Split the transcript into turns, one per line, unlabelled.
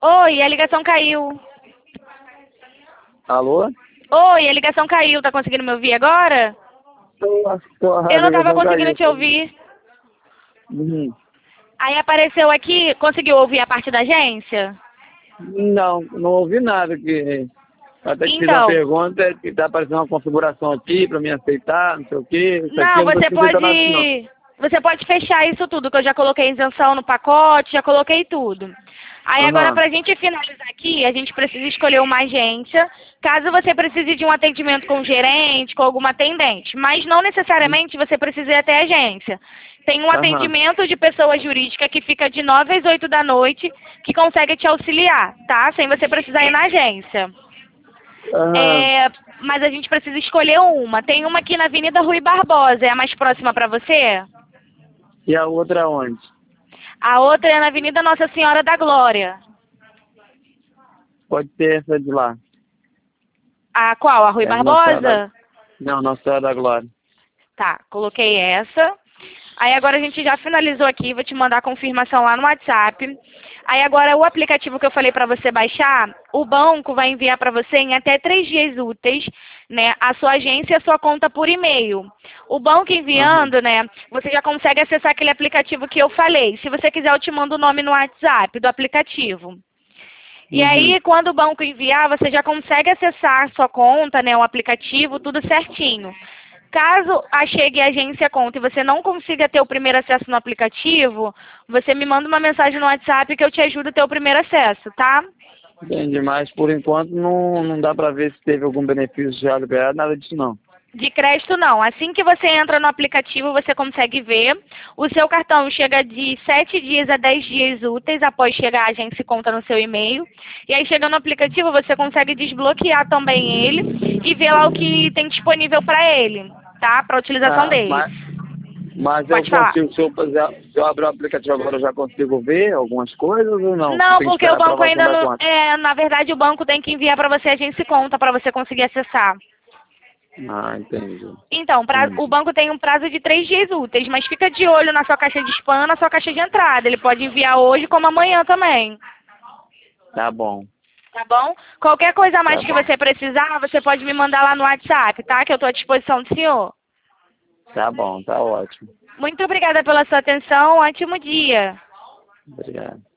Oi, a ligação caiu.
Alô?
Oi, a ligação caiu. Tá conseguindo me ouvir agora? Eu não tava conseguindo te ouvir.
Uhum.
Aí apareceu aqui, conseguiu ouvir a parte da agência?
Não ouvi nada que até que fiz uma
Então,
pergunta que tá aparecendo uma configuração aqui para me aceitar, não sei o quê. Isso aqui
não,
eu não tô escutando nada disso, não.
você pode fechar isso tudo, que eu já coloquei isenção no pacote, já coloquei tudo. Aí agora,
Aham.
pra gente finalizar aqui, a gente precisa escolher uma agência, caso você precise de um atendimento com gerente, com alguma atendente. Mas não necessariamente você precisa ir até a agência. Tem um
Aham.
atendimento de pessoa jurídica que fica de 9 às 8 da noite, que consegue te auxiliar, tá? Sem você precisar ir na agência.
Aham.
É, mas a gente precisa escolher uma. Tem uma aqui na Avenida Rui Barbosa, é a mais próxima para você?
E a outra onde?
A outra é na Avenida Nossa Senhora da Glória.
Pode ser essa de lá.
A qual? A Rui
É Nossa Senhora da...
Barbosa?
Não, Nossa Senhora da Glória.
Tá, coloquei essa. Aí agora a gente já finalizou aqui, vou te mandar a confirmação lá no WhatsApp. Aí agora o aplicativo que eu falei para você baixar, o banco vai enviar para você em até 3 dias úteis, né, a sua agência e a sua conta por e-mail. O banco
Aham.
enviando, né, você já consegue acessar aquele aplicativo que eu falei. Se você quiser, eu te mando o nome no WhatsApp do aplicativo. E
Uhum.
aí, quando o banco enviar, você já consegue acessar a sua conta, né, o aplicativo, tudo certinho. Caso chegue a agência conta e você não consiga ter o primeiro acesso no aplicativo, você me manda uma mensagem no WhatsApp que eu te ajudo a ter o primeiro acesso, tá?
Entendi, mas por enquanto não dá para ver se teve algum benefício já liberado, nada disso não.
De crédito não. Assim que você entra no aplicativo, você consegue ver. O seu cartão chega de 7 dias a 10 dias úteis após chegar a agência e conta no seu e-mail. E aí chegando no aplicativo, você consegue desbloquear também ele e ver lá o que tem disponível para ele, tá? Para utilização
Ah,
deles.
mas eu
Pode falar.
consigo, se eu abrir o aplicativo agora, eu já consigo ver algumas coisas ou não?
Não,
Tem que
porque o
esperar a
banco
aprovação
ainda
da
não.
conta.
Na verdade, o banco tem que enviar para você a agência e conta para você conseguir acessar.
Ah, entendi.
Então, o
Entendi.
banco tem um prazo de 3 dias úteis, mas fica de olho na sua caixa de spam, na sua caixa de entrada. Ele pode enviar hoje como amanhã também.
Tá bom,
Tá bom? Qualquer coisa a
tá
mais que
bom.
você precisar, você pode me mandar lá no WhatsApp, tá? Que eu estou à disposição do senhor.
Tá bom, tá ótimo.
Muito obrigada pela sua atenção. Ótimo dia.
Obrigado.